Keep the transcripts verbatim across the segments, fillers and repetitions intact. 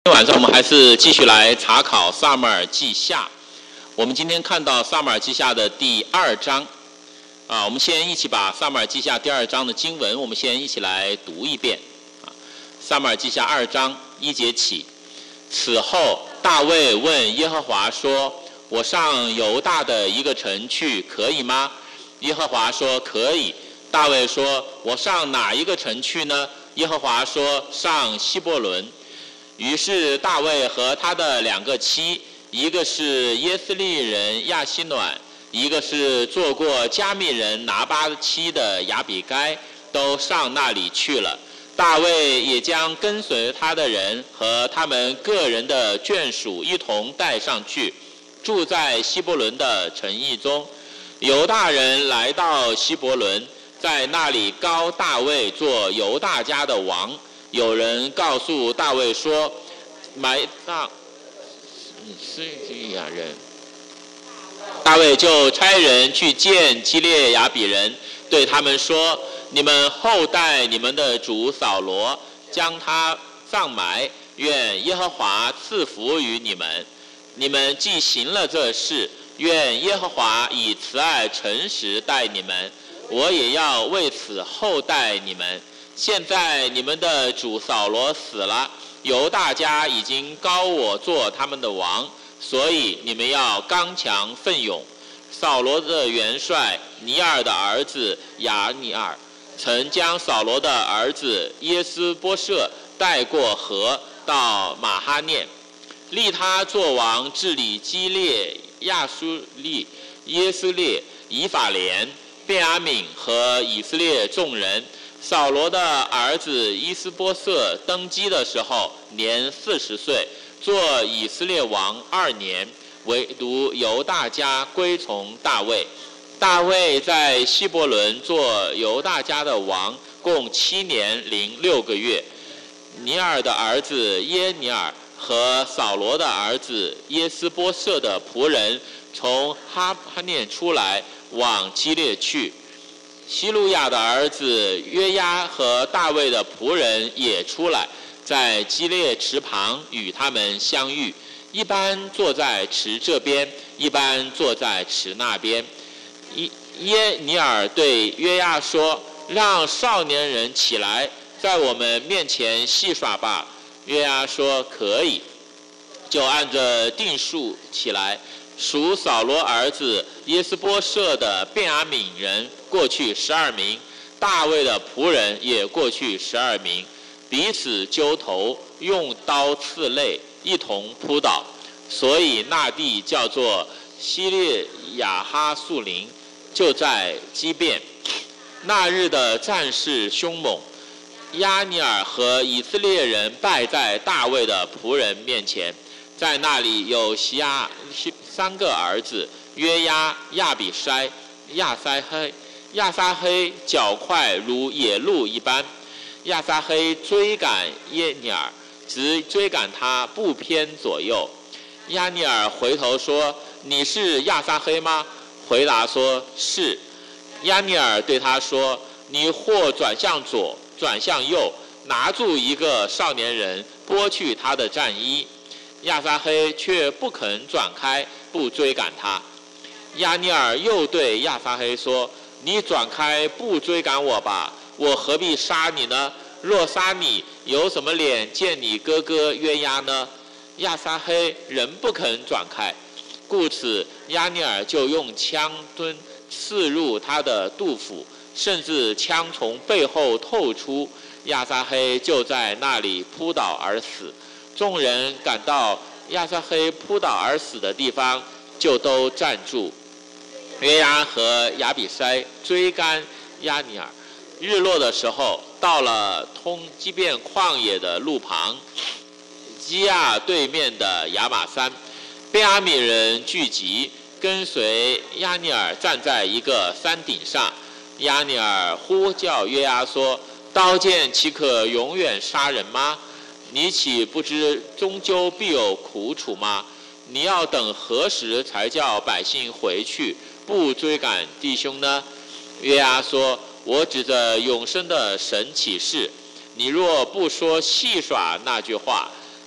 今天晚上我们还是继续来查考撒母耳记下。我们今天看到撒母耳记下的第二章啊，我们先一起把撒母耳记下第二章的经文，我们先一起来读一遍啊。撒母耳记下二章一节起，此后大卫问耶和华说：“我上犹大的一个城去，可以吗？”耶和华说：“可以。”大卫说：“我上哪一个城去呢？”耶和华说：“上希伯伦。”于是大卫和他的两个妻，一个是耶斯利人亚希暖，一个是做过加密人拿巴妻的亚比该，都上那里去了。大卫也将跟随他的人和他们个人的眷属一同带上去，住在希伯伦的城邑中。犹大人来到希伯伦，在那里膏大卫做犹大家的王。有人告诉大卫说：“埋葬以斯利亚人。”大卫就差人去见基列雅比人，对他们说：“你们后代你们的主扫罗，将他葬埋，愿耶和华赐福于你们。你们既行了这事，愿耶和华以慈爱诚实待你们，我也要为此厚待你们。现在你们的主扫罗死了，犹大家已经膏我做他们的王，所以你们要刚强奋勇。扫罗的元帅尼尔的儿子亚尼尔，曾将扫罗的儿子耶斯波设带过河到马哈念，立他做王，治理基列、亚书利、耶斯列、以法莲、便雅悯和以色列众人。扫罗的儿子伊斯波瑟登基的时候年四十岁，做以色列王二年，唯独犹大家归从大卫。大卫在希伯伦做犹大家的王，共七年零六个月。尼尔的儿子耶尼尔和扫罗的儿子耶斯波瑟的仆人从哈哈念出来，往基列去。希路亚的儿子约押和大卫的仆人也出来，在基列池旁与他们相遇，一般坐在池这边，一般坐在池那边。耶尼尔对约押说：“让少年人起来，在我们面前戏耍吧。”约押说：“可以。”就按着定数起来。属扫罗儿子耶斯波设的便雅悯人过去十二名，大卫的仆人也过去十二名，彼此揪头，用刀刺肋，一同扑倒。所以那地叫做希列亚哈素林，就在基遍。那日的战事凶猛，亚尼尔和以色列人败在大卫的仆人面前。在那里有西亚三个儿子约押、亚比筛、亚撒黑。亚撒黑脚快如野鹿一般，亚撒黑追赶耶尼尔，直追赶他不偏左右。亚尼尔回头说：“你是亚撒黑吗？”回答说：“是。”亚尼尔对他说：“你或转向左，转向右，拿住一个少年人，剥去他的战衣。”亚撒黑却不肯转开，不追赶他。亚尼尔又对亚撒黑说：“你转开，不追赶我吧，我何必杀你呢？若杀你，有什么脸见你哥哥约押呢？”亚撒黑仍不肯转开，故此亚尼尔就用枪墩刺入他的肚腹，甚至枪从背后透出，亚撒黑就在那里扑倒而死。众人赶到亚撒黑扑倒而死的地方，就都站住。约押和亚比筛追赶亚尼尔。日落的时候，到了通基遍旷野的路旁，基亚对面的亚玛山，便雅悯人聚集，跟随亚尼尔站在一个山顶上。亚尼尔呼叫约押说：“刀剑岂可永远杀人吗？你岂不知终究必有苦楚吗？你要等何时才叫百姓回去，不追赶弟兄呢？”约押说：“我指着永生的神起誓，你若不说戏耍那句话，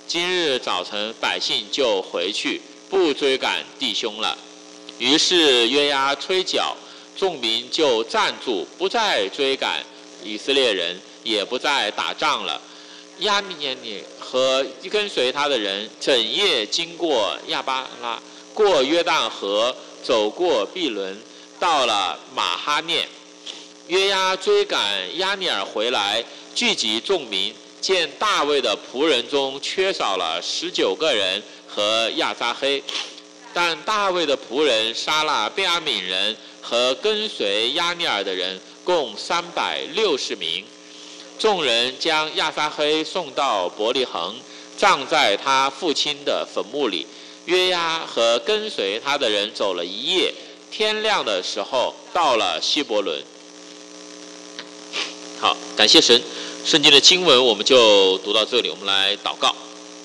今日早晨百姓就回去，不追赶弟兄了。于是约押吹角，众民就站住，不再追赶以色列人，也不再打仗了。亚尼尼和跟随他的人整夜经过亚巴拉，过约旦河，走过毕伦，到了马哈念。约押追赶亚尼尔回来，聚集众民，见大卫的仆人中缺少了十九个人和亚撒黑，但大卫的仆人杀了便雅悯人和跟随亚尼尔的人共三百六十名。众人将亚撒黑送到伯利恒，葬在他父亲的坟墓里。约押和跟随他的人走了一夜，天亮的时候到了希伯伦。好，感谢神。圣经的经文我们就读到这里，我们来祷告。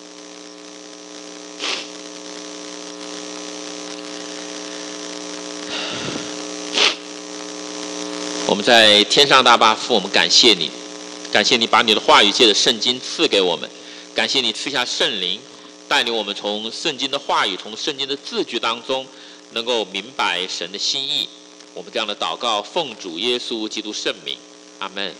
我们在天上大爸父，我们感谢你，感谢你把你的话语借着圣经赐给我们，感谢你赐下圣灵，带领我们从圣经的话语，从圣经的字句当中，能够明白神的心意。我们这样的祷告，奉主耶稣基督圣名，阿们。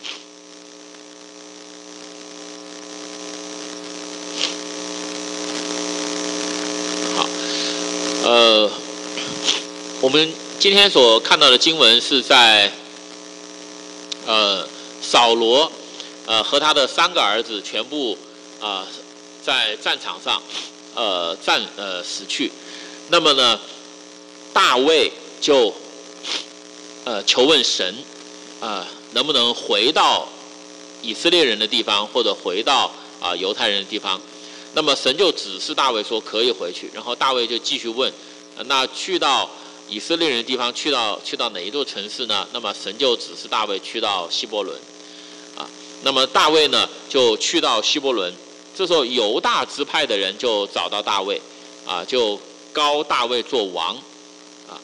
好，呃，我们今天所看到的经文是在呃扫罗呃和他的三个儿子全部啊、呃、在战场上呃战呃死去。那么呢，大卫就呃求问神啊、呃、能不能回到以色列人的地方，或者回到啊、呃、犹太人的地方。那么神就指示大卫说可以回去，然后大卫就继续问，呃、那去到以色列人的地方，去到去到哪一座城市呢？那么神就指示大卫去到希伯伦，啊，那么大卫呢就去到希伯伦。这时候犹大支派的人就找到大卫，啊，就膏大卫做王，啊。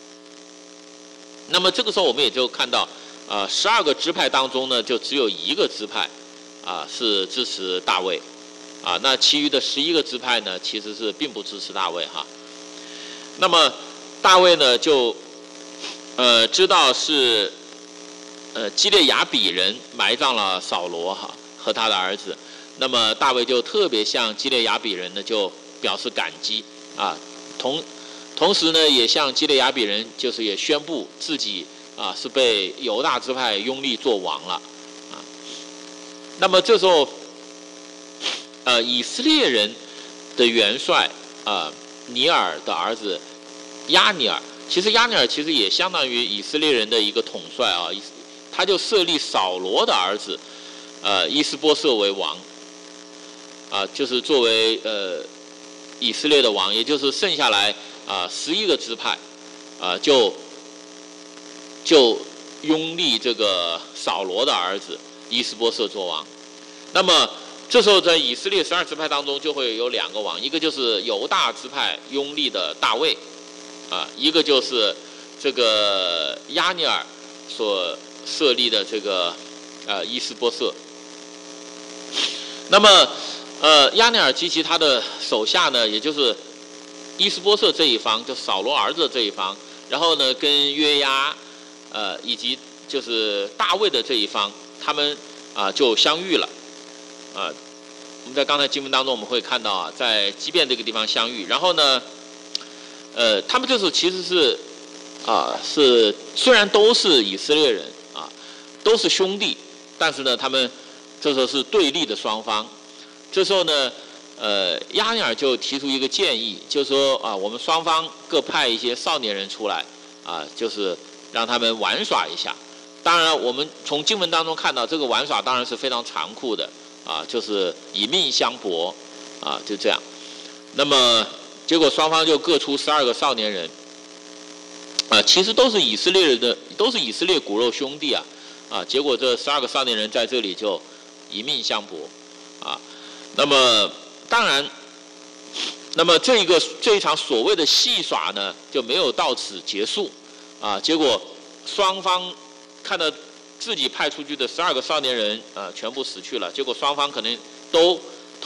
那么这个时候我们也就看到，呃，十二个支派当中呢，就只有一个支派，啊，是支持大卫，啊，那其余的十一个支派呢，其实是并不支持大卫哈。那么大卫呢就呃知道是呃基列雅比人埋葬了扫罗哈和他的儿子，那么大卫就特别向基列雅比人呢就表示感激啊，同同时呢也向基列雅比人就是也宣布自己啊是被犹大支派拥立做王了啊。那么这时候呃以色列人的元帅啊尼尔的儿子亚尼尔，其实亚尼尔其实也相当于以色列人的一个统帅啊，他就设立扫罗的儿子，呃，伊斯波瑟为王，啊，就是作为呃以色列的王，也就是剩下来啊十一个支派，啊就就拥立这个扫罗的儿子伊斯波瑟做王。那么这时候在以色列十二支派当中就会有两个王，一个就是犹大支派拥立的大卫。啊，一个就是这个亚尼尔所设立的这个呃伊斯波瑟。那么呃亚尼尔及其他的手下呢，也就是伊斯波瑟这一方，就扫罗儿子这一方，然后呢跟约押呃以及就是大卫的这一方，他们啊、呃、就相遇了。啊、呃，我们在刚才经文当中我们会看到啊，在基遍这个地方相遇，然后呢。呃，他们就是其实是，啊，是虽然都是以色列人啊，都是兄弟，但是呢，他们这时候是对立的双方。这时候呢，呃，亚尼尔就提出一个建议，就是说啊，我们双方各派一些少年人出来，啊，就是让他们玩耍一下。当然，我们从经文当中看到，这个玩耍当然是非常残酷的，啊，就是以命相搏，啊，就这样。那么。结果双方就各出十二个少年人，啊、呃，其实都是以色列人的，都是以色列骨肉兄弟啊，啊，结果这十二个少年人在这里就以命相搏，啊，那么当然，那么这一个这一场所谓的戏耍呢，就没有到此结束，啊，结果双方看到自己派出去的十二个少年人，啊、呃，全部死去了，结果双方可能都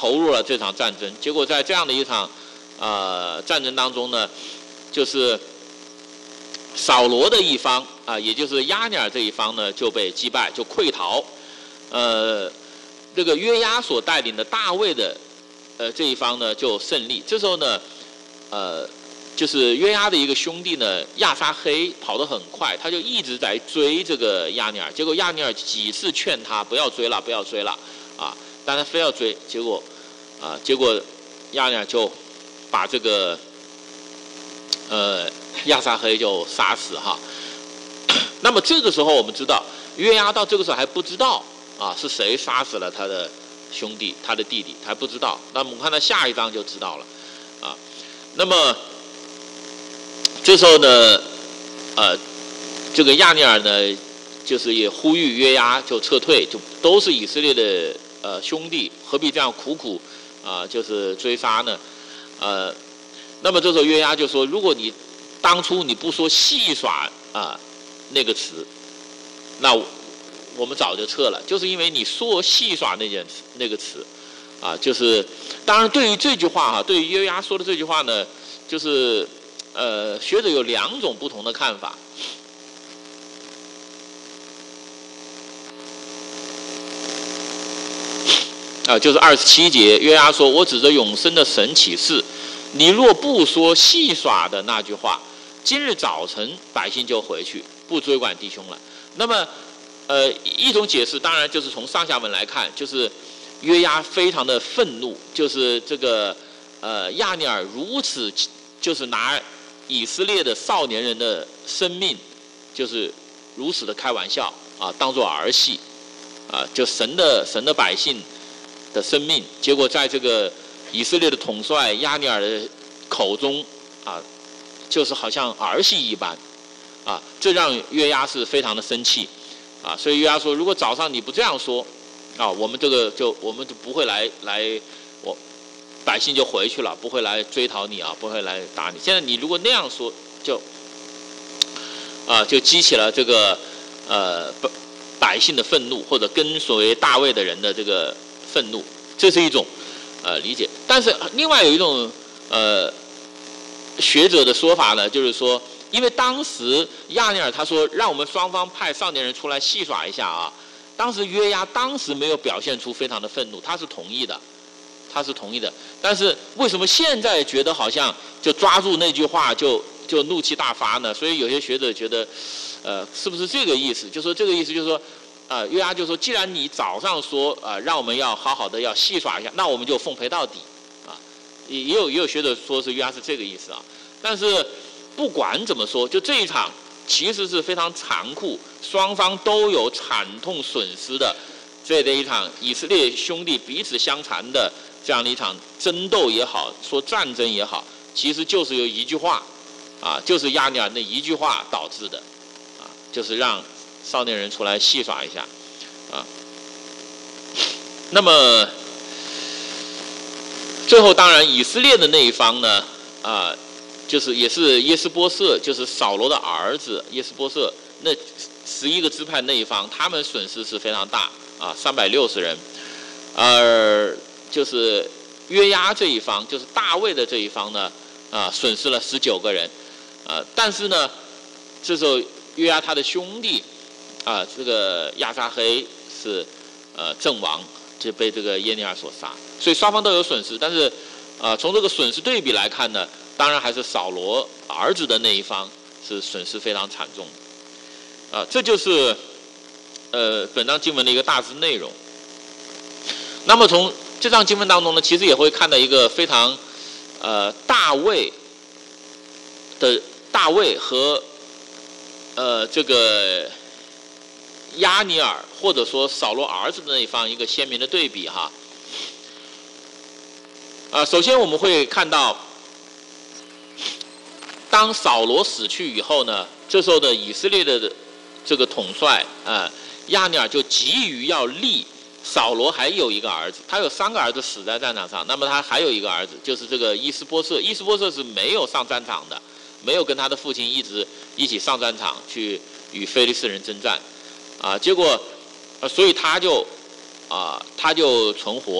投入了这场战争。结果在这样的一场呃战争当中呢，就是扫罗的一方啊、呃，也就是亚尼尔这一方呢就被击败，就溃逃。呃，这个约押所带领的大卫的呃这一方呢就胜利。这时候呢，呃。就是约押的一个兄弟呢，亚撒黑跑得很快，他就一直在追这个亚尼尔。结果亚尼尔几次劝他不要追了，不要追了，啊，但他非要追。结果，啊，结果亚尼尔就把这个呃亚撒黑就杀死哈。那么这个时候我们知道，约押到这个时候还不知道啊是谁杀死了他的兄弟，他的弟弟还不知道。那么我们看到下一章就知道了，啊，那么。这时候呢，呃，这个亚尼尔呢，就是也呼吁约押就撤退，就都是以色列的呃兄弟，何必这样苦苦啊、呃，就是追杀呢？呃，那么这时候约押就说，如果你当初你不说戏耍啊、呃、那个词，那我们早就撤了，就是因为你说戏耍那件词那个词啊，就是当然对于这句话哈，对于约押说的这句话呢，就是。呃，学者有两种不同的看法。啊、呃，就是二十七节，约押说：“我指着永生的神起誓，你若不说戏耍的那句话，今日早晨百姓就回去，不追管弟兄了。”那么，呃，一种解释当然就是从上下文来看，就是约押非常的愤怒，就是这个呃亚尼尔如此，就是拿。以色列的少年人的生命，就是如此的开玩笑啊，当作儿戏啊，就神的神的百姓的生命，结果在这个以色列的统帅亚尼尔的口中啊，就是好像儿戏一般啊，这让约押是非常的生气啊，所以约押说，如果早上你不这样说啊，我们这个就我们就不会来来我。百姓就回去了，不会来追讨你啊，不会来打你。现在你如果那样说，就啊、呃，就激起了这个呃百姓的愤怒，或者跟所谓大卫的人的这个愤怒，这是一种呃理解。但是另外有一种呃学者的说法呢，就是说，因为当时亚尼尔他说让我们双方派少年人出来戏耍一下啊，当时约押当时没有表现出非常的愤怒，他是同意的。他是同意的，但是为什么现在觉得好像就抓住那句话就就怒气大发呢？所以有些学者觉得，呃，是不是这个意思？就说这个意思就是说，啊、呃，约押就说，既然你早上说啊、呃，让我们要好好的要戏耍一下，那我们就奉陪到底，啊，也也有也有学者说是约押是这个意思啊。但是不管怎么说，就这一场其实是非常残酷，双方都有惨痛损失的这样的一场以色列兄弟彼此相残的。这样的一场争斗也好，说战争也好，其实就是由一句话，啊，就是亚尼尔那一句话导致的，啊，就是让少年人出来戏耍一下，啊。那么最后当然以色列的那一方呢，啊，就是也是耶斯波瑟，就是扫罗的儿子耶斯波瑟，那十一个支派那一方，他们损失是非常大啊，三百六十人，而。就是约押这一方，就是大卫的这一方呢，啊，损失了十九个人，啊，但是呢，这时候约押他的兄弟，啊，这个亚撒黑是呃阵亡，就被这个耶尼尔所杀，所以双方都有损失，但是，啊，从这个损失对比来看呢，当然还是扫罗儿子的那一方是损失非常惨重的，啊，这就是呃本章经文的一个大致内容。那么从这章经文当中呢，其实也会看到一个非常，呃，大卫的大卫和呃这个亚尼尔或者说扫罗儿子的那一方一个鲜明的对比哈。啊，首先我们会看到，当扫罗死去以后呢，这时候的以色列的这个统帅啊、呃、亚尼尔就急于要立。扫罗还有一个儿子，他有三个儿子死在战场上，那么他还有一个儿子，就是这个伊斯波瑟。伊斯波瑟是没有上战场的，没有跟他的父亲一直一起上战场去与非利士人征战，啊，结果，呃，所以他就，啊，他就存活。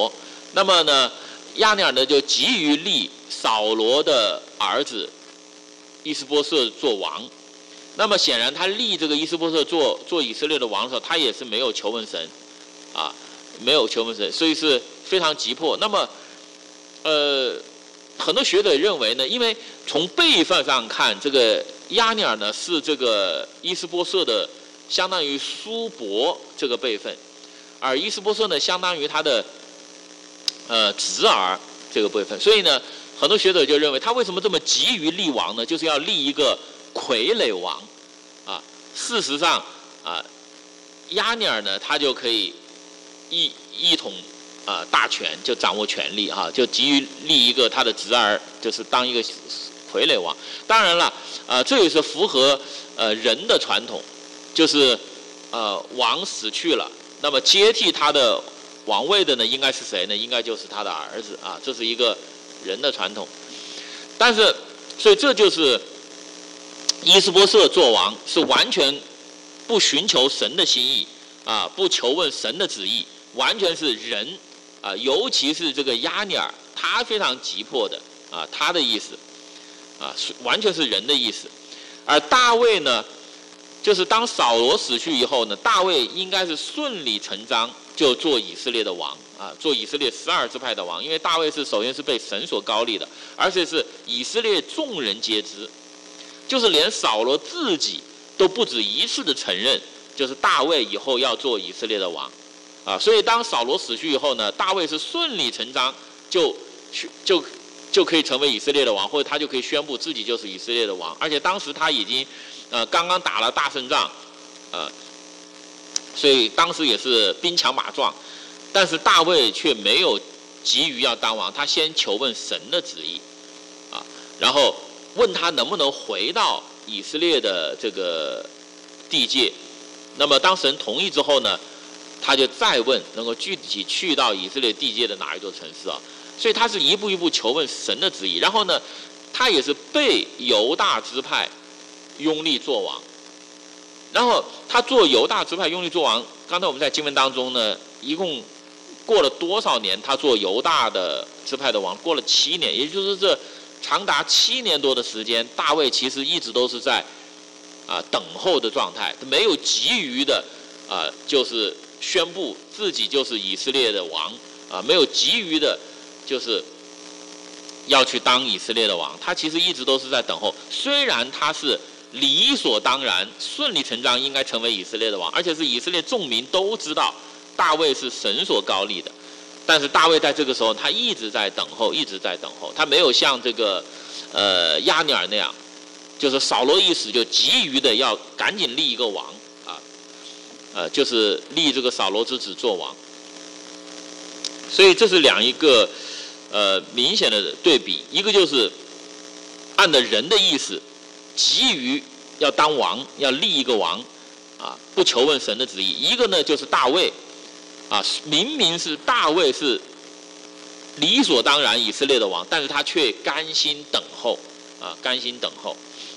那么呢，亚尼尔呢就急于立扫罗的儿子伊斯波瑟做王。那么显然他立这个伊斯波瑟做做以色列的王的时候，他也是没有求问神啊，没有求问神，所以是非常急迫。那么呃很多学者认为呢，因为从辈分上看，这个亚尼尔呢是这个伊斯波瑟的相当于叔伯这个辈分，而伊斯波瑟呢相当于他的呃侄儿这个辈分，所以呢很多学者就认为他为什么这么急于立王呢？就是要立一个傀儡王啊。事实上啊，亚尼尔呢他就可以一一统啊大权，就掌握权力哈、啊，就急于立一个他的侄儿，就是当一个傀儡王。当然了，呃，这也是符合呃人的传统，就是呃王死去了，那么接替他的王位的呢，应该是谁呢？应该就是他的儿子啊，这是一个人的传统。但是，所以这就是伊斯波瑟做王是完全不寻求神的心意啊，不求问神的旨意，完全是人啊，尤其是这个亚尼尔，他非常急迫的啊，他的意思啊，完全是人的意思。而大卫呢，就是当扫罗死去以后呢，大卫应该是顺理成章就做以色列的王啊，做以色列十二支派的王，因为大卫是首先是被神所高立的，而且是以色列众人皆知，就是连扫罗自己都不止一次的承认，就是大卫以后要做以色列的王啊。所以当扫罗死去以后呢，大卫是顺理成章就就就可以成为以色列的王，或者他就可以宣布自己就是以色列的王。而且当时他已经呃刚刚打了大胜仗，呃，所以当时也是兵强马壮，但是大卫却没有急于要当王，他先求问神的旨意啊，然后问他能不能回到以色列的这个地界。那么当神同意之后呢，他就再问能够具体去到以色列地界的哪一座城市啊。所以他是一步一步求问神的旨意，然后呢，他也是被犹大支派拥立做王。然后他做犹大支派拥立做王，刚才我们在经文当中呢，一共过了多少年？他做犹大的支派的王，过了七年，也就是这长达七年多的时间，大卫其实一直都是在啊等候的状态，没有急于的啊，就是宣布自己就是以色列的王啊，没有急于的。就是要去当以色列的王，他其实一直都是在等候。虽然他是理所当然、顺理成章应该成为以色列的王，而且是以色列众民都知道大卫是神所高立的，但是大卫在这个时候他一直在等候，一直在等候，他没有像这个呃亚尼尔那样，就是扫罗一死就急于的要赶紧立一个王啊，呃，就是立这个扫罗之子做王。所以这是两一个呃明显的对比，一个就是按着人的意思急于要当王，要立一个王啊，不求问神的旨意；一个呢就是大卫啊，明明是大卫是理所当然以色列的王，但是他却甘心等候啊，甘心等候。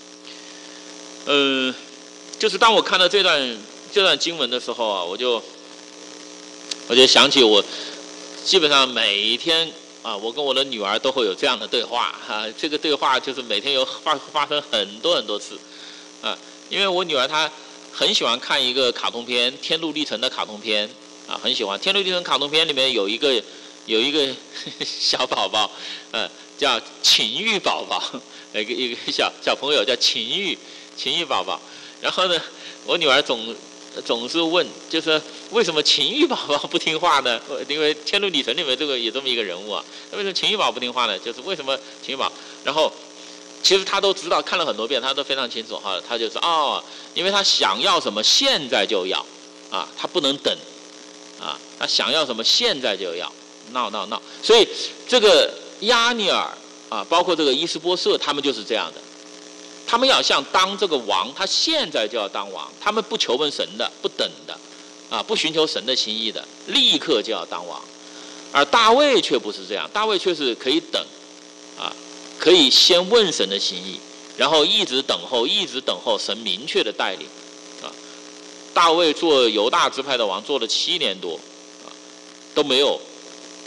嗯、呃，就是当我看到这段这段经文的时候啊，我就我就想起我。基本上每一天啊，我跟我的女儿都会有这样的对话啊。这个对话就是每天有发发生很多很多次啊。因为我女儿她很喜欢看一个卡通片《天路历程》的卡通片啊，很喜欢《天路历程》卡通片里面有一个有一个呵呵小宝宝，呃，叫情欲宝宝，一个一个小小朋友叫情欲情欲宝宝。然后呢，我女儿总。总是问，就是为什么情欲宝宝不听话呢？因为《天路历程》里面这个有这么一个人物啊，为什么情欲宝宝不听话呢？就是为什么情欲宝？然后其实他都知道，看了很多遍，他都非常清楚哈。他就是哦，因为他想要什么现在就要啊，他不能等啊，他想要什么现在就要，闹闹闹。所以这个亚尼尔啊，包括这个伊斯波瑟，他们就是这样的。他们要像当这个王，他现在就要当王，他们不求问神的，不等的，啊，不寻求神的心意的，立刻就要当王。而大卫却不是这样，大卫却是可以等，啊，可以先问神的心意，然后一直等候，一直等候神明确的带领，啊，大卫做犹大支派的王做了七年多，啊，都没有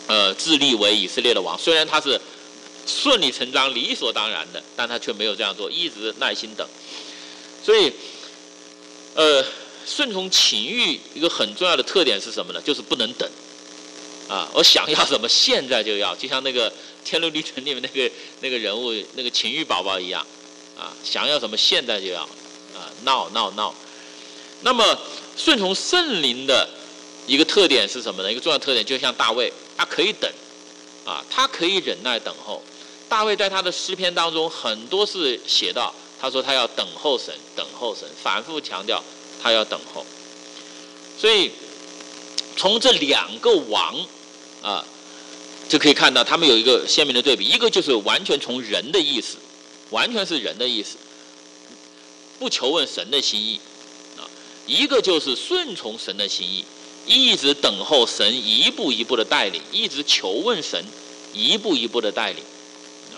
呃自立为以色列的王。虽然他是顺理成章、理所当然的，但他却没有这样做，一直耐心等。所以，呃，顺从情欲一个很重要的特点是什么呢？就是不能等。啊，我想要什么现在就要，就像那个《天路历程》里面那个那个人物那个情欲宝宝一样，啊，想要什么现在就要，啊，闹闹闹。那么顺从圣灵的一个特点是什么呢？一个重要特点就像大卫，他可以等，啊，他可以忍耐等候。大卫在他的诗篇当中很多是写到，他说他要等候神，等候神，反复强调他要等候。所以从这两个王。啊，就可以看到他们有一个鲜明的对比，一个就是完全从人的意思，完全是人的意思，不求问神的心意，啊，一个就是顺从神的心意，一直等候神一步一步的带领，一直求问神一步一步的带领，啊，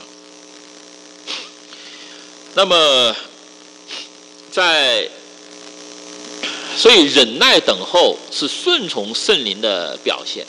那么在所以忍耐等候是顺从圣灵的表现。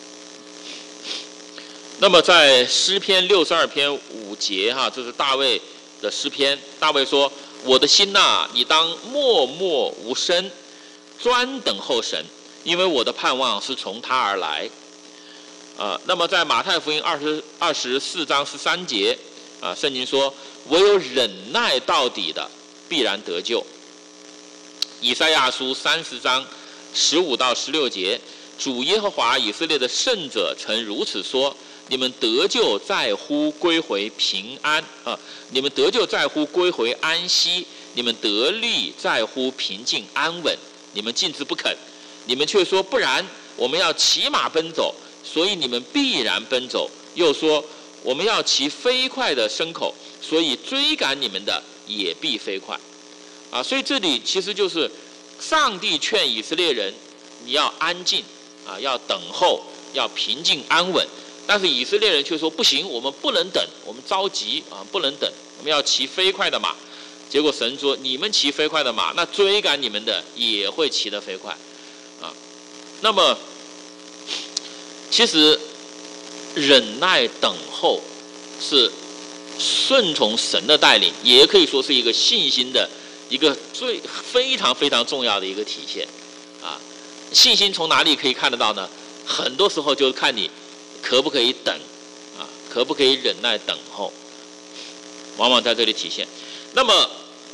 那么在诗篇六十二篇五节哈，这是大卫的诗篇。大卫说：“我的心呐、啊，你当默默无声，专等候神，因为我的盼望是从他而来。”啊，那么在马太福音二十二十四章十三节啊，圣经说：“唯有忍耐到底的，必然得救。”以赛亚书三十章十五到十六节，主耶和华以色列的圣者曾如此说。你们得救在乎归回平安啊！你们得救在乎归回安息，你们得力在乎平静安稳。你们禁止不肯，你们却说不然，我们要骑马奔走，所以你们必然奔走。又说我们要骑飞快的牲口，所以追赶你们的也必飞快。啊，所以这里其实就是上帝劝以色列人，你要安静啊，要等候，要平静安稳。但是以色列人却说不行，我们不能等，我们着急啊，不能等，我们要骑飞快的马。结果神说：“你们骑飞快的马，那追赶你们的也会骑得飞快。”啊，那么其实忍耐等候是顺从神的带领，也可以说是一个信心的一个最非常非常重要的一个体现。啊，信心从哪里可以看得到呢？很多时候就看你。可不可以等啊？可不可以忍耐等候？往往在这里体现。那么，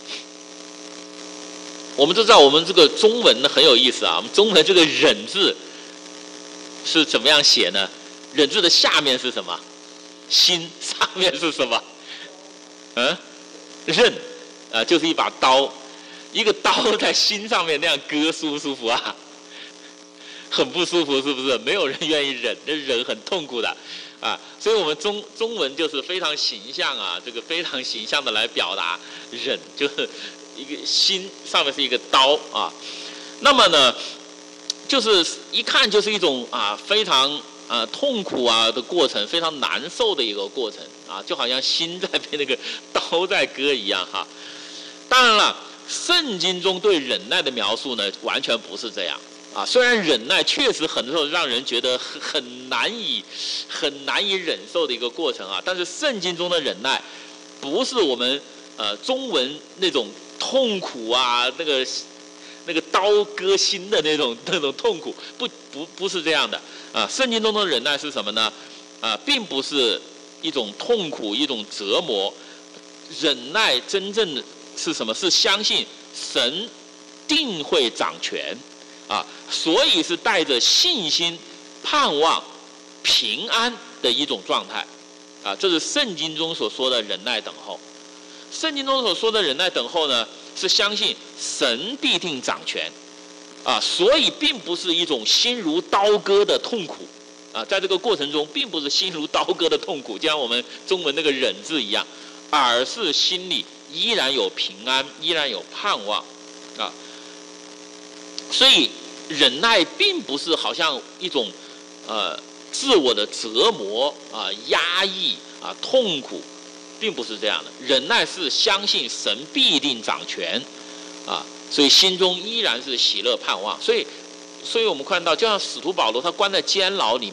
我们都知道，我们这个中文呢很有意思啊。我们中文这个“忍”字是怎么样写呢？“忍”字的下面是什么？心，上面是什么？嗯，刃啊，就是一把刀，一个刀在心上面那样割，舒不舒服啊？很不舒服，是不是？没有人愿意忍，那忍很痛苦的，啊，所以我们中中文就是非常形象啊，这个非常形象的来表达忍，就是一个心上面是一个刀啊。那么呢，就是一看就是一种啊非常啊痛苦啊的过程，非常难受的一个过程啊，就好像心在被那个刀在割一样哈。当然了，圣经中对忍耐的描述呢，完全不是这样。啊，虽然忍耐确实很多时候让人觉得很很难以、很难以忍受的一个过程啊，但是圣经中的忍耐，不是我们呃中文那种痛苦啊，那个那个刀割心的那种那种痛苦，不不不是这样的啊。圣经中的忍耐是什么呢？啊，并不是一种痛苦、一种折磨，忍耐真正的是什么？是相信神定会掌权。啊，所以是带着信心、盼望、平安的一种状态，啊，这是圣经中所说的忍耐等候。圣经中所说的忍耐等候呢，是相信神必定掌权，啊，所以并不是一种心如刀割的痛苦，啊，在这个过程中并不是心如刀割的痛苦，就像我们中文那个忍字一样，而是心里依然有平安，依然有盼望，啊。所以忍耐并不是好像一种呃自我的折磨啊、压抑啊、痛苦，并不是这样的。忍耐是相信神必定掌权啊，所以心中依然是喜乐盼望。所以，所以我们看到，就像使徒保罗他关在监牢里面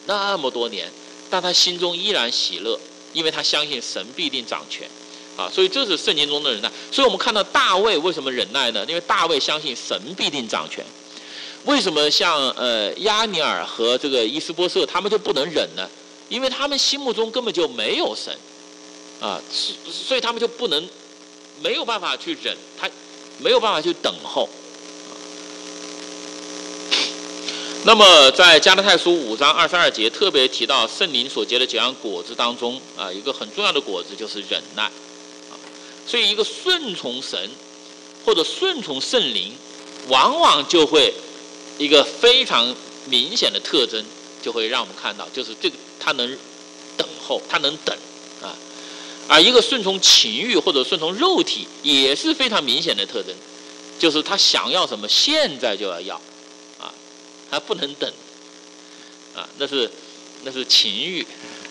那么多年，但他心中依然喜乐，因为他相信神必定掌权。啊，所以这是圣经中的忍耐。所以我们看到大卫为什么忍耐呢？因为大卫相信神必定掌权。为什么像呃亚尼尔和这个伊斯波瑟他们就不能忍呢？因为他们心目中根本就没有神，啊，所以他们就不能没有办法去忍，他没有办法去等候。那么在加拉太书五章二十二节特别提到圣灵所结的九样果子当中啊，一个很重要的果子就是忍耐。所以一个顺从神或者顺从圣灵，往往就会一个非常明显的特征，就会让我们看到，就是这个他能等候，他能等啊。而一个顺从情欲或者顺从肉体，也是非常明显的特征，就是他想要什么，现在就要要啊，他不能等啊，那是那是情欲。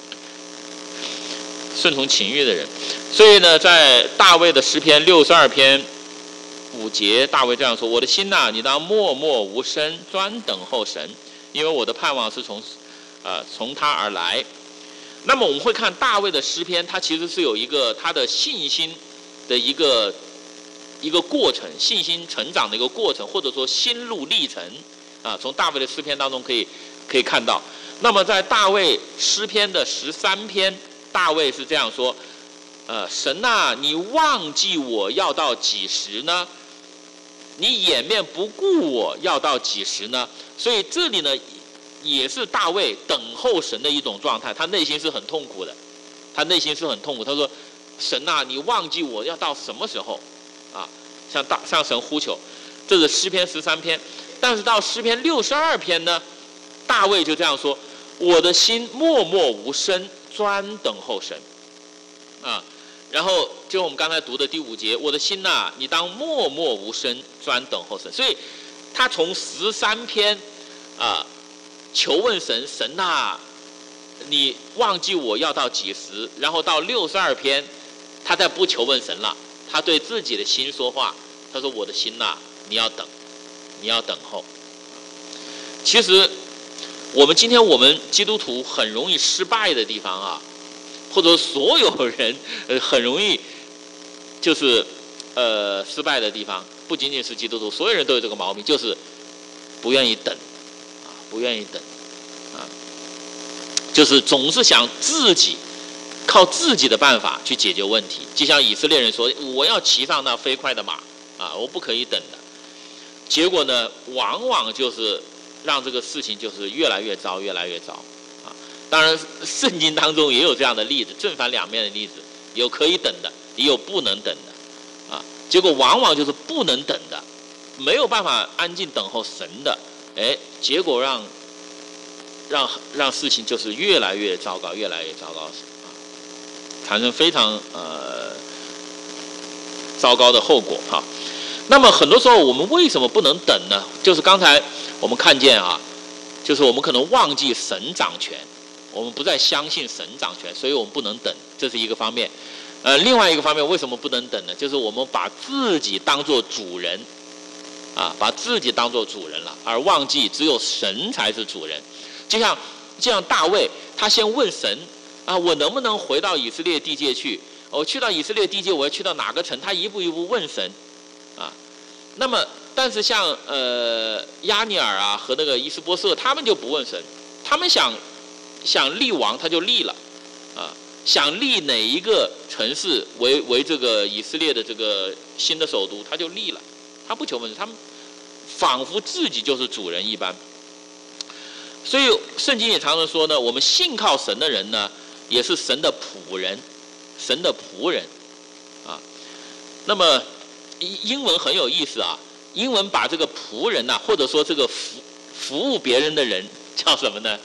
顺从情欲的人，所以呢，在大卫的诗篇六十二篇五节，大卫这样说：“我的心呐、啊，你当默默无声，专等候神，因为我的盼望是从，呃，从他而来。”那么我们会看大卫的诗篇，他其实是有一个他的信心的一个一个过程，信心成长的一个过程，或者说心路历程啊。从大卫的诗篇当中可以可以看到。那么在大卫诗篇的十三篇。大卫是这样说，呃，神呐、啊，你忘记我要到几时呢？你掩面不顾我要到几时呢？所以这里呢，也是大卫等候神的一种状态，他内心是很痛苦的，他内心是很痛苦。他说，神呐、啊，你忘记我要到什么时候？啊，向大向神呼求，这是诗篇十三篇。但是到诗篇六十二篇呢，大卫就这样说，我的心默默无声。专等候神，啊，然后就我们刚才读的第五节，我的心呐、啊，你当默默无声，专等候神。所以，他从十三篇啊求问神，神呐、啊，你忘记我要到几时？然后到六十二篇，他再不求问神了，他对自己的心说话，他说：“我的心呐、啊，你要等，你要等候。”其实。我们今天我们基督徒很容易失败的地方啊，或者所有人呃很容易就是呃失败的地方，不仅仅是基督徒，所有人都有这个毛病，就是不愿意等啊，不愿意等啊，就是总是想自己靠自己的办法去解决问题。就像以色列人说：“我要骑上那飞快的马啊，我不可以等的。”结果呢，往往就是让这个事情就是越来越糟，越来越糟，啊！当然，圣经当中也有这样的例子，正反两面的例子，有可以等的，也有不能等的，啊！结果往往就是不能等的，没有办法安静等候神的，哎，结果让让让事情就是越来越糟糕，越来越糟糕，啊，产生非常呃糟糕的后果，哈。那么很多时候我们为什么不能等呢？就是刚才我们看见啊，就是我们可能忘记神掌权，我们不再相信神掌权，所以我们不能等，这是一个方面。呃，另外一个方面为什么不能等呢？就是我们把自己当作主人，啊，把自己当作主人了，而忘记只有神才是主人。就像就像大卫，他先问神啊，我能不能回到以色列地界去？我去到以色列地界，我要去到哪个城？他一步一步问神。啊，那么但是像呃亚尼尔啊和那个伊斯波瑟，他们就不问神，他们想想立王他就立了，啊，想立哪一个城市为为这个以色列的这个新的首都，他就立了，他不求问神，他们仿佛自己就是主人一般。所以圣经也常常说呢，我们信靠神的人呢，也是神的仆人，神的仆人，啊，那么。英文很有意思啊，英文把这个仆人呐、啊，或者说这个服服务别人的人叫什么呢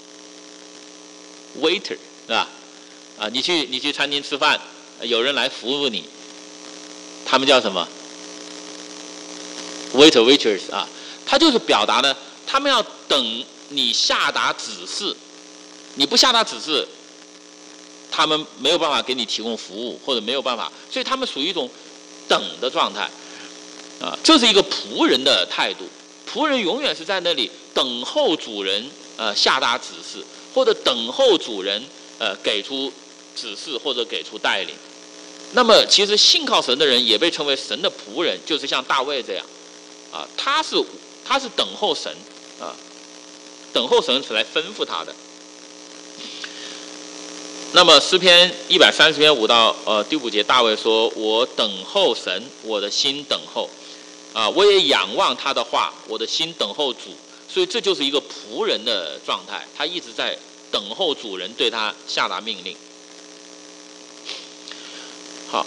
？waiter 是吧？啊，你去你去餐厅吃饭，有人来服务你，他们叫什么 ？waiter waitress 啊，他就是表达呢，他们要等你下达指示，你不下达指示，他们没有办法给你提供服务，或者没有办法，所以他们属于一种。等的状态，啊，这是一个仆人的态度。仆人永远是在那里等候主人呃下达指示， 或者等候主人呃给出指示或者给出带领。那么其实信靠神的人也被称为神的仆人，就是像大卫这样啊，他是他是等候神啊，等候神来吩咐他的。那么诗篇一百三十篇五到呃第五节，大卫说：“我等候神，我的心等候，啊，我也仰望他的话，我的心等候主。”所以这就是一个仆人的状态，他一直在等候主人对他下达命令。好，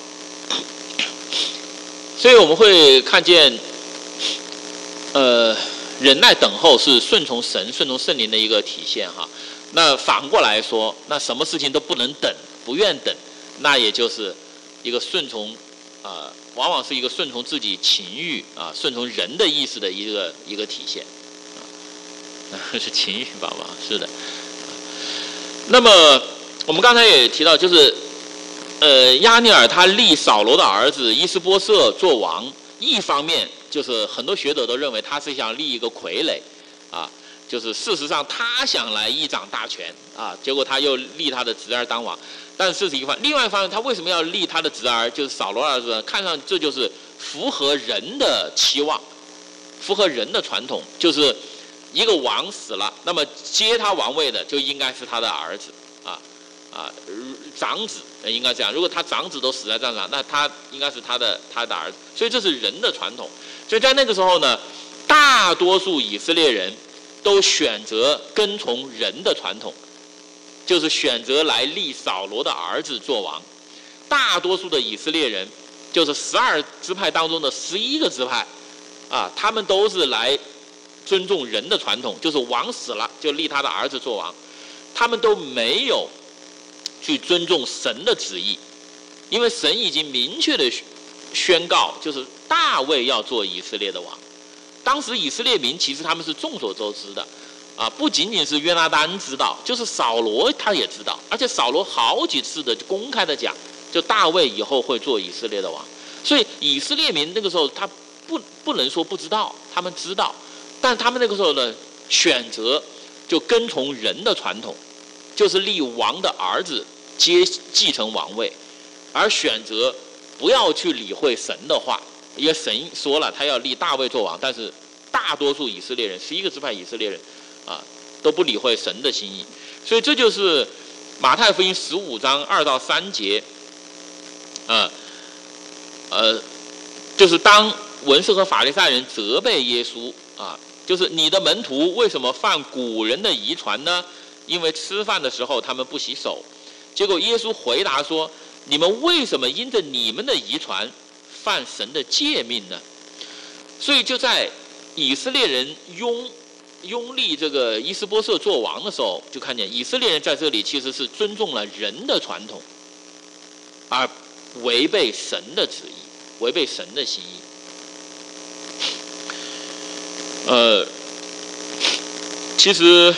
所以我们会看见，呃，忍耐等候是顺从神、顺从圣灵的一个体现哈。那反过来说，那什么事情都不能等，不愿等，那也就是一个顺从，啊、呃，往往是一个顺从自己情欲啊、呃，顺从人的意思的一个一个体现，啊，是情欲吧？吧，是的。那么我们刚才也提到，就是呃，亚尼尔他立扫罗的儿子伊施波设做王，一方面就是很多学者都认为他是想立一个傀儡，啊。就是事实上他想来一掌大权啊，结果他又立他的侄儿当王，但是这是一方。另外一方面，他为什么要立他的侄儿，就是扫罗儿子呢？看上这就是符合人的期望，符合人的传统，就是一个王死了，那么接他王位的就应该是他的儿子啊啊，长子应该这样。如果他长子都死在战场，那他应该是他的他的儿子。所以这是人的传统。所以在那个时候呢，大多数以色列人都选择跟从人的传统，就是选择来立扫罗的儿子做王。大多数的以色列人，就是十二支派当中的十一个支派，啊，他们都是来尊重人的传统，就是王死了就立他的儿子做王，他们都没有去尊重神的旨意，因为神已经明确的宣告，就是大卫要做以色列的王。当时以色列民其实他们是众所周知的，啊，不仅仅是约拿单知道，就是扫罗他也知道，而且扫罗好几次的公开的讲，就大卫以后会做以色列的王。所以以色列民那个时候他不不能说不知道，他们知道，但他们那个时候呢选择就跟从人的传统，就是立王的儿子接继承王位，而选择不要去理会神的话。因为神说了他要立大卫做王，但是大多数以色列人，十一个支派以色列人啊，都不理会神的心意。所以这就是马太福音十五章二到三节，呃呃，就是当文士和法利赛人责备耶稣啊，就是你的门徒为什么犯古人的遗传呢？因为吃饭的时候他们不洗手。结果耶稣回答说：你们为什么因着你们的遗传犯神的诫命呢？所以就在以色列人拥拥立这个伊施波设做王的时候，就看见以色列人在这里其实是尊重了人的传统，而违背神的旨意，违背神的心意。呃，其实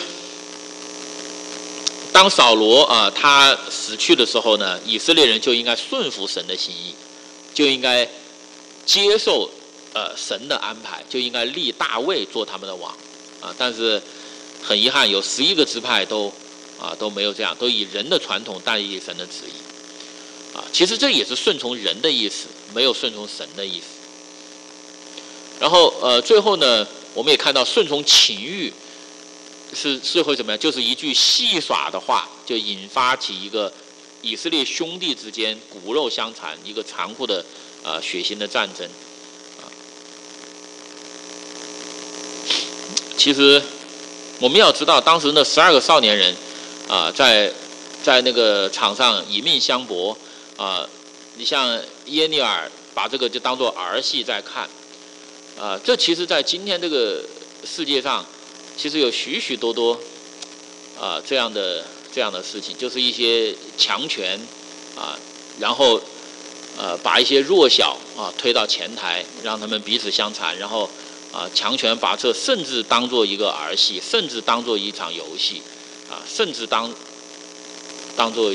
当扫罗啊、呃、他死去的时候呢，以色列人就应该顺服神的心意，就应该接受呃神的安排，就应该立大卫做他们的王啊。但是很遗憾，有十一个支派都啊都没有这样，都以人的传统代替神的旨意啊。其实这也是顺从人的意思，没有顺从神的意思。然后呃最后呢，我们也看到顺从情欲是是会怎么样？就是一句戏耍的话，就引发起一个以色列兄弟之间骨肉相残，一个残酷的啊、呃、血腥的战争啊。其实我们要知道，当时那十二个少年人啊、呃，在在那个场上以命相搏啊、呃。你像耶尼尔把这个就当作儿戏在看啊、呃。这其实，在今天这个世界上，其实有许许多多啊、呃、这样的。这样的事情，就是一些强权啊，然后呃把一些弱小啊推到前台，让他们彼此相残，然后啊强权把这甚至当做一个儿戏，甚至当做一场游戏啊，甚至当当做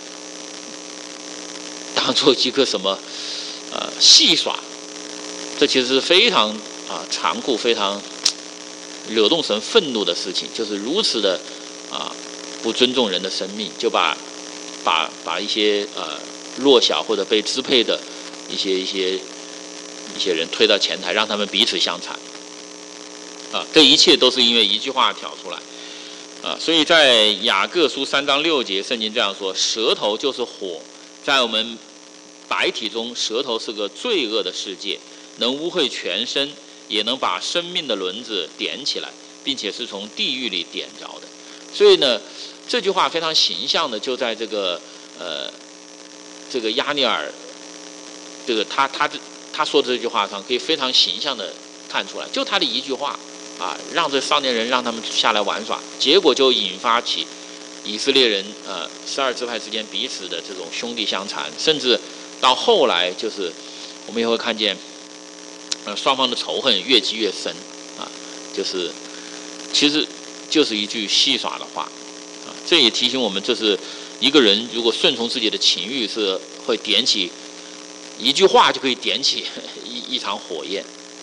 当做一个什么呃戏耍，这其实是非常啊残酷、非常惹动神愤怒的事情，就是如此的啊。 不尊重人的生命，就把把把一些呃弱小或者被支配的一些一些一些人推到前台，让他们彼此相残。啊，这一切都是因为一句话挑出来。啊，所以在雅各书三章六节，圣经这样说：舌头就是火，在我们百体中，舌头是个罪恶的世界，能污秽全身，也能把生命的轮子点起来，并且是从地狱里点着的。所以呢，这句话非常形象的就在这个呃这个亚尼尔这个他他他说的这句话上，可以非常形象的看出来，就他的一句话啊，让这少年人让他们下来玩耍，结果就引发起以色列人呃十二支派之间彼此的这种兄弟相残，甚至到后来就是我们也会看见呃双方的仇恨越积越深啊，就是其实就是一句戏耍的话啊，这也提醒我们，这是一个人如果顺从自己的情欲，是会点起一句话就可以点起一一场火焰。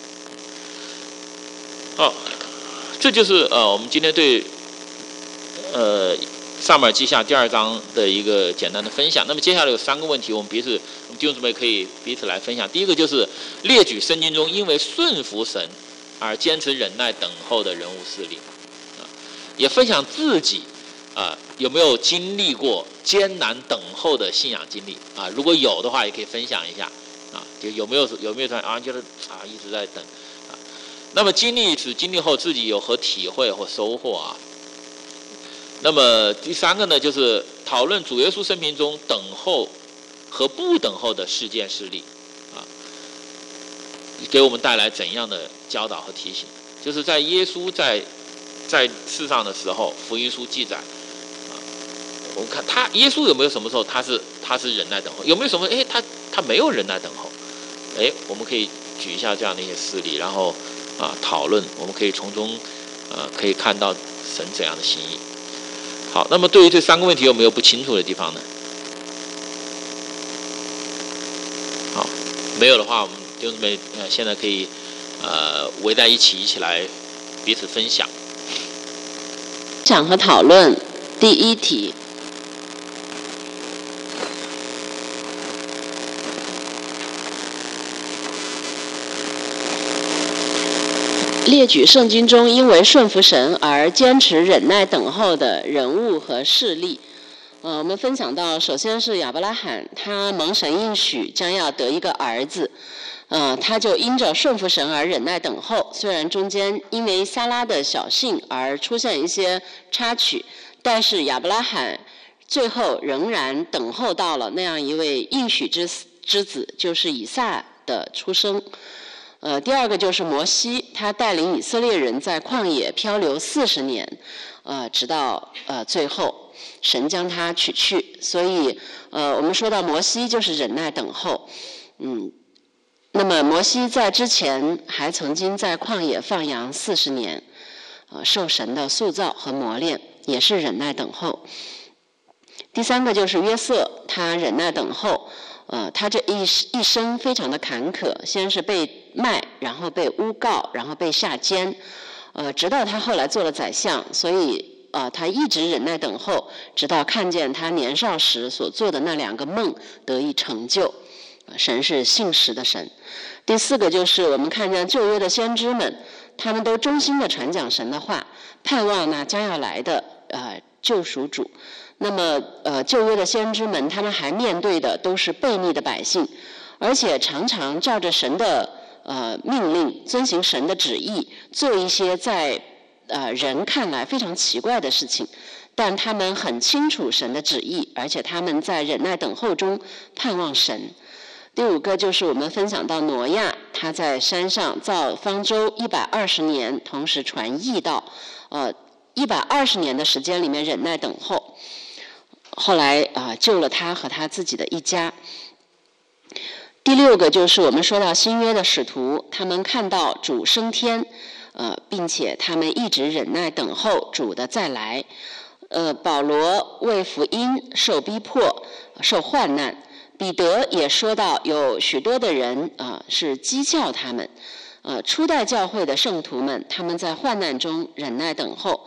哦，这就是呃我们今天对呃撒母耳记下第二章的一个简单的分享。那么接下来有三个问题，我们彼此我们弟兄姊妹可以彼此来分享。第一个就是列举圣经中因为顺服神而坚持忍耐等候的人物事例，啊，也分享自己啊有没有经历过艰难等候的信仰经历啊？如果有的话，也可以分享一下啊，就有没有有没有说啊觉得啊一直在等。那么经历此经历后，自己有何体会或收获啊？那么第三个呢，就是讨论主耶稣生平中等候和不等候的事件事例啊，给我们带来怎样的教导和提醒？就是在耶稣在在世上的时候，福音书记载啊，我们看他耶稣有没有什么时候他是他是忍耐等候？有没有什么哎他他没有忍耐等候？哎，我们可以举一下这样的一些事例，然后。啊，讨论我们可以从中，呃，可以看到神怎样的心意。好，那么对于这三个问题有没有不清楚的地方呢？好，没有的话，我们弟兄姊妹呃现在可以呃围在一起，一起来彼此分享。 分享和讨论第一题。列举圣经中因为顺服神而坚持忍耐等候的人物和事例。呃，我们分享到，首先是亚伯拉罕，他蒙神应许将要得一个儿子，呃，他就因着顺服神而忍耐等候。虽然中间因为撒拉的小信而出现一些插曲，但是亚伯拉罕最后仍然等候到了那样一位应许之之子，就是以撒的出生。呃，第二个就是摩西，他带领以色列人在旷野漂流四十年，呃，直到呃最后神将他取去。所以，呃，我们说到摩西就是忍耐等候，嗯，那么摩西在之前还曾经在旷野放羊四十年，呃，受神的塑造和磨练，也是忍耐等候。第三个就是约瑟，他忍耐等候。呃，他这一一生非常的坎坷，先是被卖，然后被诬告，然后被下监，呃，直到他后来做了宰相，所以呃，他一直忍耐等候，直到看见他年少时所做的那两个梦得以成就。神是信实的神。第四个就是我们看见旧约的先知们，他们都忠心的传讲神的话，盼望那将要来的呃救赎主。那么，呃，旧约的先知们，他们还面对的都是悖逆的百姓，而且常常照着神的呃命令，遵行神的旨意，做一些在呃人看来非常奇怪的事情，但他们很清楚神的旨意，而且他们在忍耐等候中盼望神。第五个就是我们分享到挪亚，他在山上造方舟一百二十年，同时传义道，呃，一百二十年的时间里面忍耐等候。后来啊、呃，救了他和他自己的一家。第六个就是我们说到新约的使徒，他们看到主升天，呃，并且他们一直忍耐等候主的再来。呃，保罗为福音受逼迫、受患难；彼得也说到有许多的人啊、呃、是讥诮他们。呃，初代教会的圣徒们，他们在患难中忍耐等候。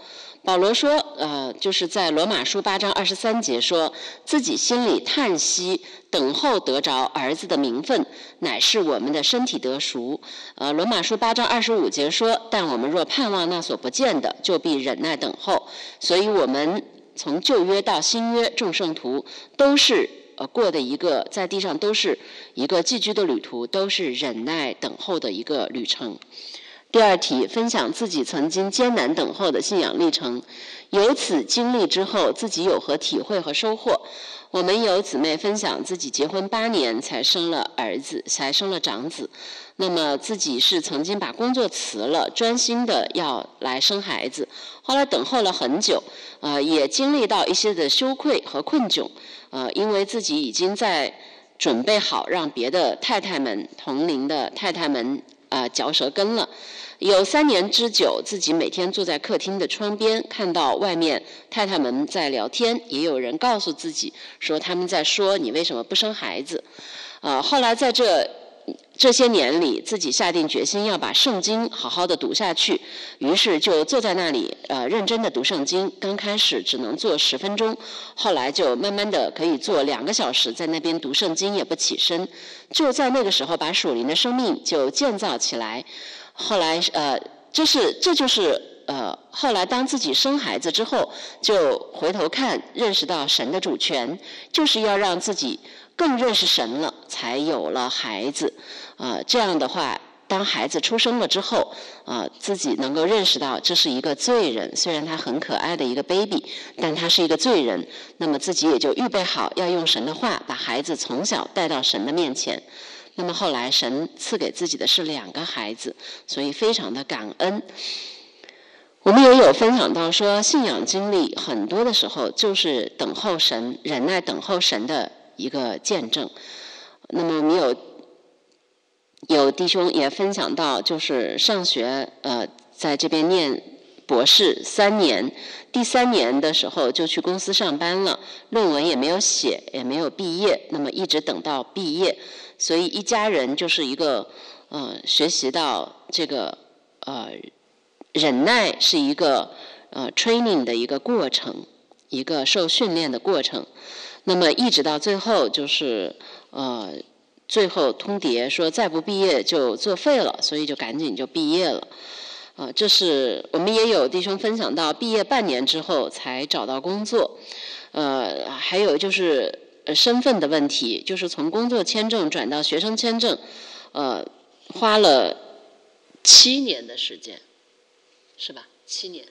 保罗说，呃，就是在罗马书八章二十三节说，自己心里叹息，等候得着儿子的名分，乃是我们的身体得赎。呃，罗马书八章二十五节说，但我们若盼望那所不见的，就必忍耐等候。所以我们从旧约到新约，众圣徒都是呃过的一个在地上都是一个寄居的旅途，都是忍耐等候的一个旅程。第二题，分享自己曾经艰难等候的信仰历程，由此经历之后，自己有何体会和收获？我们有姊妹分享自己结婚八年才生了儿子，才生了长子。那么自己是曾经把工作辞了，专心的要来生孩子，后来等候了很久，呃，也经历到一些的羞愧和困窘，呃，因为自己已经在准备好让别的太太们同龄的太太们呃嚼舌根了。有三年之久，自己每天坐在客厅的窗边，看到外面太太们在聊天，也有人告诉自己说他们在说你为什么不生孩子。呃，后来在这这些年里，自己下定决心要把圣经好好的读下去，于是就坐在那里呃认真的读圣经。刚开始只能坐十分钟，后来就慢慢的可以坐两个小时，在那边读圣经也不起身。就在那个时候，把属灵的生命就建造起来。后来呃，这是这就是呃，后来当自己生孩子之后，就回头看，认识到神的主权，就是要让自己更认识神了，才有了孩子。呃，这样的话，当孩子出生了之后，呃，自己能够认识到这是一个罪人，虽然他很可爱的一个 baby， 但他是一个罪人，那么自己也就预备好要用神的话，把孩子从小带到神的面前。那么后来神赐给自己的是两个孩子，所以非常的感恩。我们也有分享到说，信仰经历很多的时候就是等候神，忍耐等候神的一个见证。那么我们有有弟兄也分享到，就是上学呃在这边念博士三年，第三年的时候就去公司上班了，论文也没有写，也没有毕业，那么一直等到毕业。所以一家人就是一个呃学习到这个呃忍耐是一个呃 training 的一个过程，一个受训练的过程。那么一直到最后就是呃最后通牒说再不毕业就作废了，所以就赶紧就毕业了。呃，这是我们也有弟兄分享到，毕业半年之后才找到工作。呃，还有就是呃身份的问题，就是从工作签证转到学生签证，呃，花了七年的时间，是吧？七年。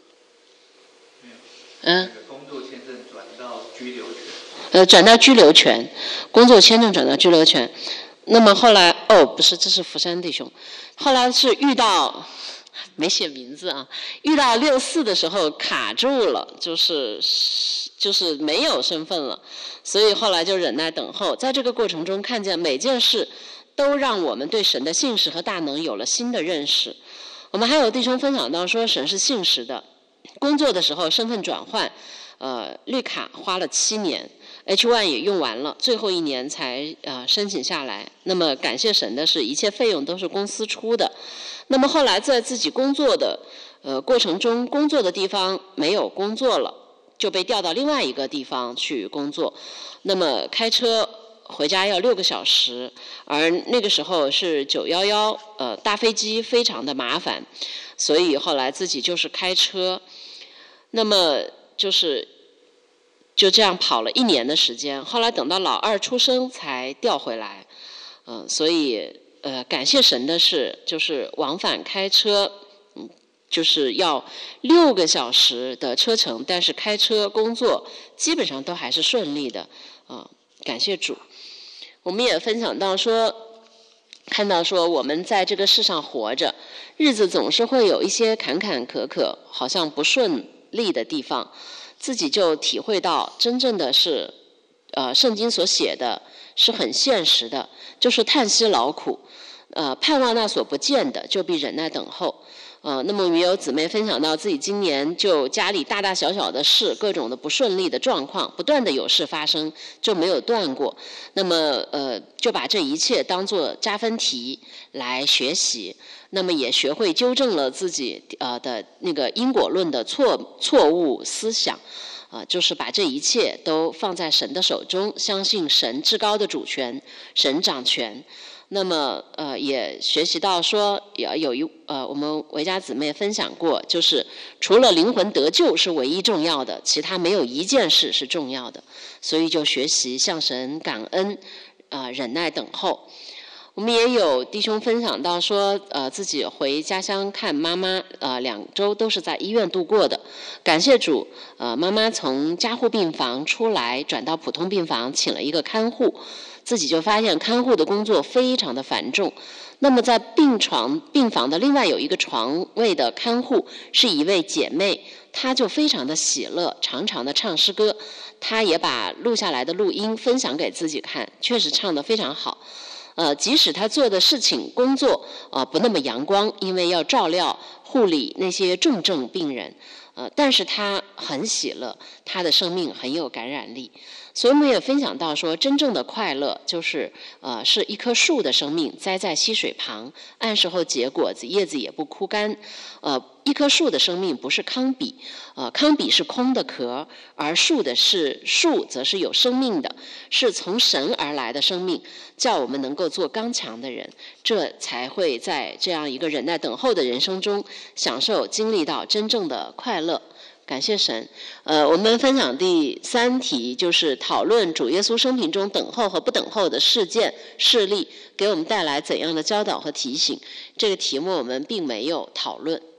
嗯。 工作签证转到居留权。 呃，转到居留权，工作签证转到居留权。那么后来，哦，不是，这是福山弟兄。后来是遇到，没写名字啊，遇到六四的时候卡住了，就是就是没有身份了，所以后来就忍耐等候。在这个过程中，看见每件事都让我们对神的信实和大能有了新的认识。我们还有弟兄分享到说，神是信实的。工作的时候身份转换，呃，绿卡花了七年。H 一 也用完了，最后一年才呃申请下来。那么感谢神的是，一切费用都是公司出的。那么后来在自己工作的呃过程中，工作的地方没有工作了，就被调到另外一个地方去工作。那么开车回家要六个小时，而那个时候是九一一，呃，大飞机非常的麻烦，所以后来自己就是开车。那么就是就这样跑了一年的时间，后来等到老二出生才调回来。嗯、呃，所以呃，感谢神的是，就是往返开车，嗯，就是要六个小时的车程，但是开车工作基本上都还是顺利的。啊、呃，感谢主。我们也分享到说，看到说我们在这个世上活着，日子总是会有一些坎坎坷坷，好像不顺利的地方。自己就体会到，真正的是，呃，圣经所写的是很现实的，就是叹息劳苦，呃，盼望那所不见的，就必忍耐等候。 呃，那么我们有姊妹分享到自己今年就家里大大小小的事，各种的不顺利的状况，不断的有事发生，就没有断过。那么呃，就把这一切当作加分题来学习，那么也学会纠正了自己呃的那个因果论的错错误思想。啊、呃，就是把这一切都放在神的手中，相信神至高的主权，神掌权。那么，呃，也学习到说，有有一呃，我们维家姊妹分享过，就是除了灵魂得救是唯一重要的，其他没有一件事是重要的。所以就学习向神感恩，啊、呃，忍耐等候。我们也有弟兄分享到说，呃，自己回家乡看妈妈，呃，两周都是在医院度过的。感谢主，呃，妈妈从加护病房出来，转到普通病房，请了一个看护。自己就发现看护的工作非常的繁重。那么在病床病房的另外有一个床位的看护是一位姐妹，她就非常的喜乐，常常的唱诗歌。她也把录下来的录音分享给自己看，确实唱得非常好。呃，即使她做的事情工作呃不那么阳光，因为要照料护理那些重症病人，呃，但是她很喜乐，她的生命很有感染力。所以我们也分享到说，真正的快乐就是呃是一棵树的生命栽在溪水旁，按时候结果子，叶子也不枯干。呃，一棵树的生命不是糠比，呃，糠比是空的壳，而树的是树则是有生命的，是从神而来的生命，叫我们能够做刚强的人，这才会在这样一个忍耐等候的人生中，享受经历到真正的快乐。感谢神。呃，我们分享第三题就是讨论主耶稣生平中等候和不等候的事件事例，给我们带来怎样的教导和提醒。这个题目我们并没有讨论。